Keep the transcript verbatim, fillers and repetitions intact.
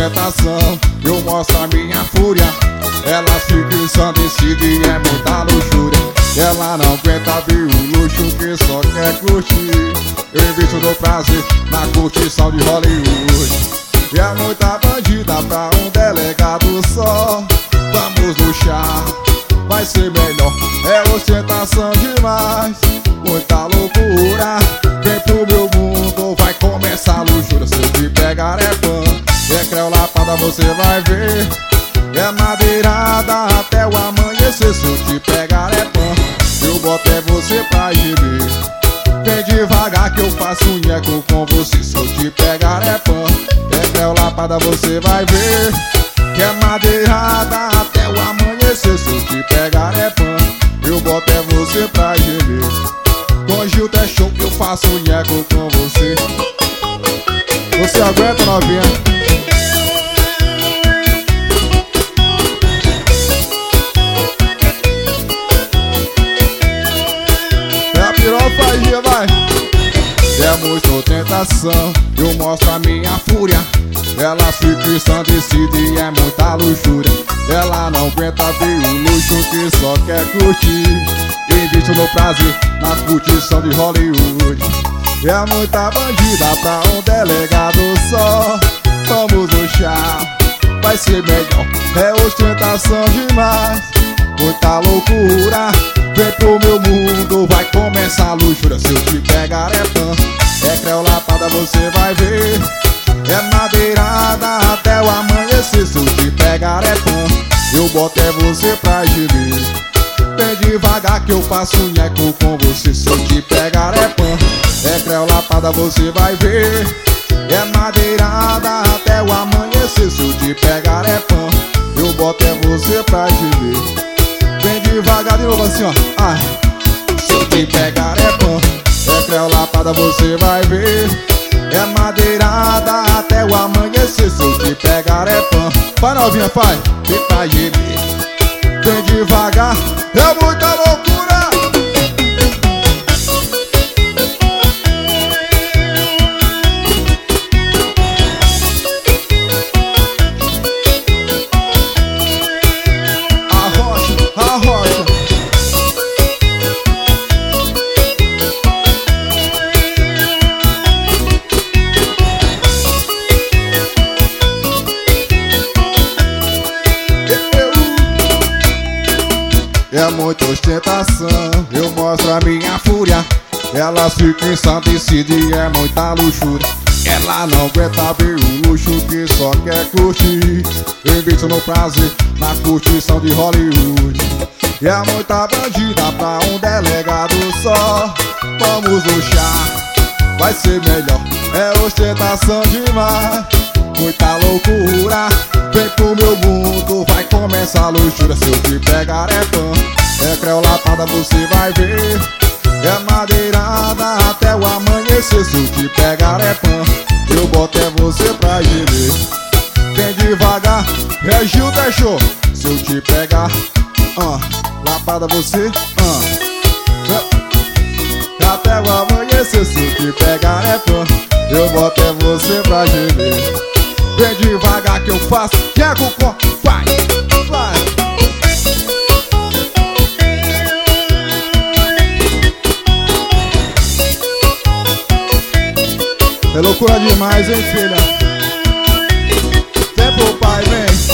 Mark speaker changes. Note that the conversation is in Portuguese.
Speaker 1: ostentação, eu mostro a minha fúria. Ela fica ensandecida e é muita luxúria. Ela não aguenta ver o luxo que só quer curtir. Eu invisto no prazer, na curtição de Hollywood. E é muita bandida pra um delegado só. Vamos luxar, vai ser melhor. É ostentação demais, muita loucura. Vem pro meu mundo, vai começar a luxúria. Se eu te pegar é pão, é creu lapada, você vai ver. É madeirada até o amanhecer. Se eu te pegar é pão, eu boto é você pra gemer. Vem devagar que eu faço um nheco com você. Se eu te pegar é pão, é creu lapada, você vai ver. Que é madeirada até o amanhecer. Se eu te pegar é pão, eu boto é você pra gemer. Com Gilto é show que eu faço um nheco com você. Você aguenta, novinha? Pirofagia, vai! Demonstrou tentação, eu mostro a minha fúria. Ela fica ensandecida e é muita luxúria. Ela não aguenta ver o luxo que só quer curtir. Invisto no prazer, na curtição de Hollywood. É muita bandida pra um delegado só. Vamos luxar, vai ser melhor. É ostentação demais, muita loucura. Vem pro meu mundo, vai começar a luxúria. Se eu te pegar é pão, é creu lapada, você vai ver. É madeirada até o amanhecer. Se eu te pegar é pão, eu boto é você pra gemer. Vem devagar que eu faço um nheco com você. Se eu te pegar é pão, é creu lapada, você vai ver. É madeirada até o amanhecer. Se eu te pegar é pão, eu boto é você pra gemer. Vem devagar de novo assim, ó. Ai. Se eu te pegar é pão, é creu lapada, você vai ver. É madeirada até o amanhecer. Se eu te pegar é pão. Vai novinha, pai, vem pra gemer. Vem devagar, é muita loucura. É muita ostentação, eu mostro a minha fúria. Ela fica ensandecida e é muita luxúria. Ela não aguenta ver o luxo que só quer curtir. Eu invisto no prazer, na curtição de Hollywood. E é muita bandida pra um delegado só. Vamos luxar, vai ser melhor. É ostentação demais, muita loucura. Vem pro meu mundo, vai começar a luxúria. Se eu te pegar é pão, é creu lapada, você vai ver. É madeirada até o amanhecer. Se eu te pegar é pão, eu boto é você pra gemer. Vem devagar, é Gilto é show. Se eu te pegar, uh, lapada você, uh, até o amanhecer. Se eu te pegar é pão, eu boto é você pra gemer. Vem devagar que eu faço nheco com, vai, vai. É loucura demais, hein, filha? Vem pro pai, vem.